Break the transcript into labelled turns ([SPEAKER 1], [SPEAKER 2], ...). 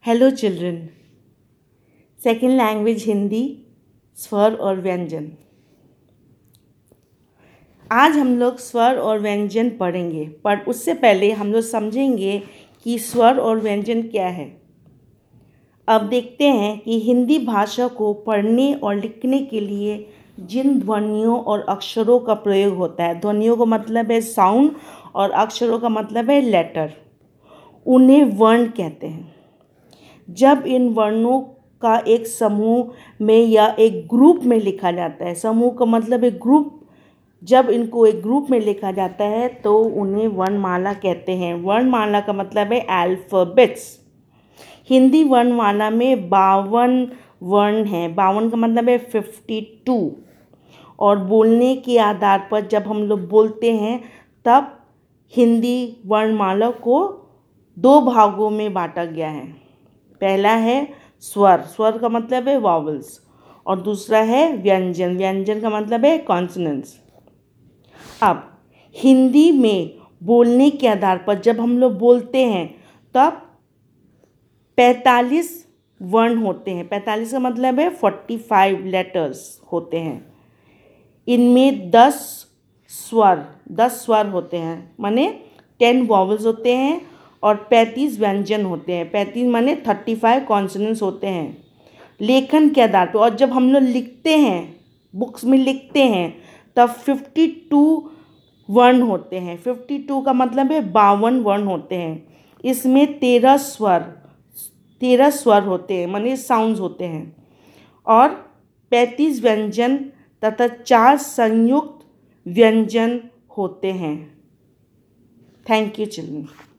[SPEAKER 1] Hello children. Second language Hindi, स्वर और व्यंजन। आज हम लोग स्वर और व्यंजन पढ़ेंगे, पर उससे पहले हम लोग समझेंगे कि स्वर और व्यंजन क्या है। अब देखते हैं कि हिंदी भाषा को पढ़ने और लिखने के लिए जिन ध्वनियों और अक्षरों का प्रयोग होता है, ध्वनियों का मतलब है साउंड और अक्षरों का मतलब है लेटर, उन्हें वर्ण कहते हैं। जब इन वर्णों का एक समूह में या एक ग्रुप में लिखा जाता है, समूह का मतलब एक ग्रुप, जब इनको एक ग्रुप में लिखा जाता है तो उन्हें वर्णमाला कहते हैं। वर्णमाला का मतलब है अल्फ़ाबेट्स। हिंदी वर्णमाला में 52 वर्ण हैं। 52 का मतलब है 52। और बोलने के आधार पर जब हम लोग बोलते हैं तब हिंदी वर्णमाला को 2 भागों में बांटा गया है। पहला है स्वर, स्वर का मतलब है वॉवल्स, और दूसरा है व्यंजन, व्यंजन का मतलब है कॉन्सोनेंट्स। अब हिंदी में बोलने के आधार पर जब हम लोग बोलते हैं तब 45 वर्ण होते हैं। 45 का मतलब है 45 लेटर्स होते हैं। इनमें 10 स्वर होते हैं, माने 10 वॉवल्स होते हैं, और 35 व्यंजन होते हैं। 35 माने 35 कॉन्सोनेंट्स होते हैं लेखन के आधार पर। और जब हम लोग लिखते हैं, बुक्स में लिखते हैं, तब 52 वर्ण होते हैं। 52 का मतलब है 52 वर्ण होते हैं। इसमें 13 स्वर होते हैं, माने साउंड्स होते हैं, और 35 व्यंजन तथा 4 संयुक्त व्यंजन होते हैं। Thank you children.